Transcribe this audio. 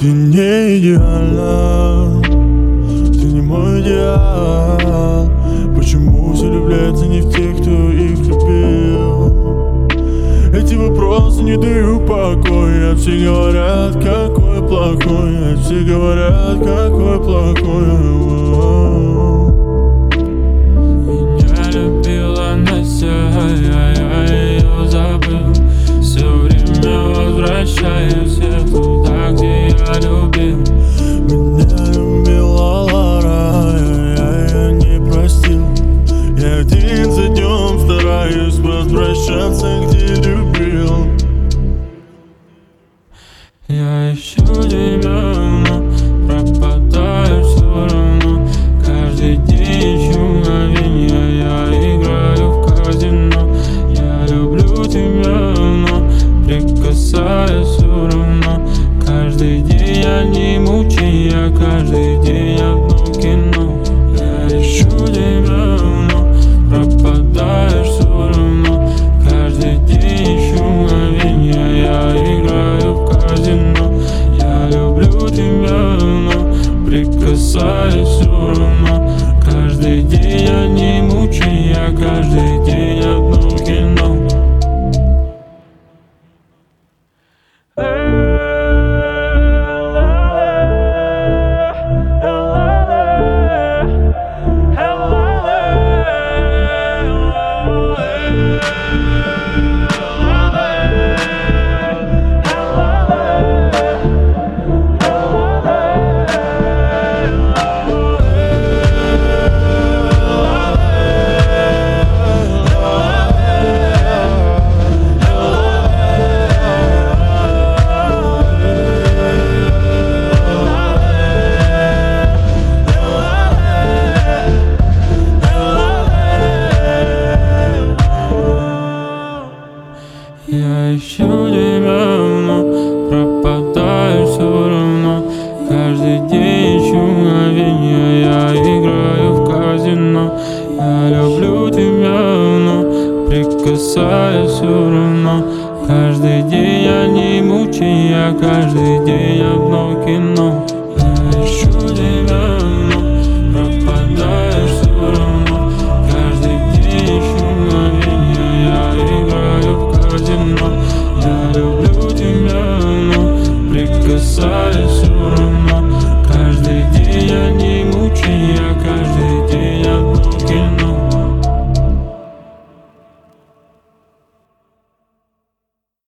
Ты не идеальна, ты не мой идеал. Почему все влюбляются не в тех, кто их любил? Эти вопросы не дают покоя. Все говорят, какой плохой, все говорят, какой плохой. Меня любила Настя, я ее забыл. Все время возвращаюсь туда, где я любил. Меня любила Лара, я ее не простил. Я день за днем стараюсь возвращаться, где любил. Я ищу тебя, но пропадаю все равно. Каждый день ищу мгновенья, я играю в казино. Я люблю тебя, но прикасаюсь все равно. Каждый день одни мучения, каждый день одно кино. Я ищу тебя, но пропадаешь все равно. Каждый день ищу мгновенья, я играю в казино. Я люблю тебя, но прикасаюсь все равно. Каждый день одни мучения, каждый день одно кино. Я ищу тебя, но пропадаю все равно. Каждый день ищу мгновенья, я играю в казино. Я люблю тебя, но прикасаюсь все равно. Каждый день одни мучения, каждый день одно кино. Я ищу тебя, но пропадаю все равно. Каждый день ищу мгновенья, я играю в казино. Я люблю тебя, но прикасаюсь все равно.